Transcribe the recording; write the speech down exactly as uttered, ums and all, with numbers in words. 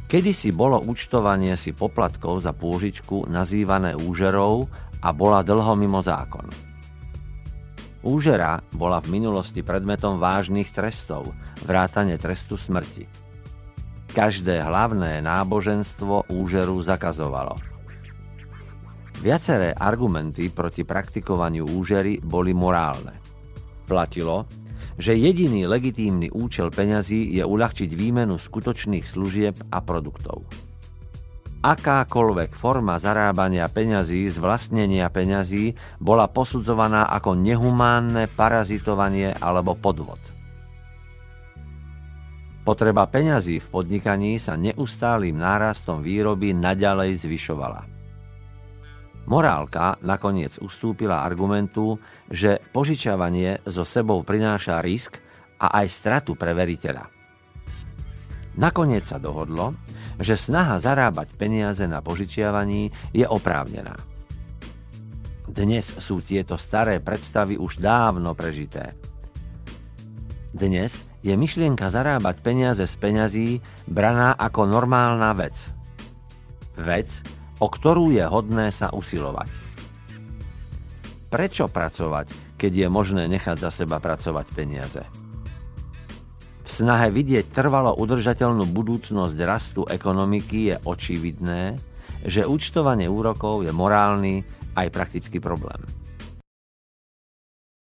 Kedysi bolo účtovanie si poplatkov za pôžičku nazývané úžerou a bola dlho mimo zákon. Úžera bola v minulosti predmetom vážnych trestov, vrátane trestu smrti. Každé hlavné náboženstvo úžeru zakazovalo. Viaceré argumenty proti praktikovaniu úžery boli morálne. Platilo, že jediný legitímny účel peňazí je uľahčiť výmenu skutočných služieb a produktov. Akákoľvek forma zarábania peňazí z vlastnenia peňazí bola posudzovaná ako nehumánne parazitovanie alebo podvod. Potreba peňazí v podnikaní sa neustálym nárastom výroby naďalej zvyšovala. Morálka nakoniec ustúpila argumentu, že požičiavanie so sebou prináša risk a aj stratu pre veriteľa. Nakoniec sa dohodlo, že snaha zarábať peniaze na požičiavaní je oprávnená. Dnes sú tieto staré predstavy už dávno prežité. Dnes je myšlienka zarábať peniaze z peňazí braná ako normálna vec. Vec, o ktorú je hodné sa usilovať. Prečo pracovať, keď je možné nechať za seba pracovať peniaze? V snahe vidieť trvalo udržateľnú budúcnosť rastu ekonomiky je očividné, že účtovanie úrokov je morálny aj praktický problém.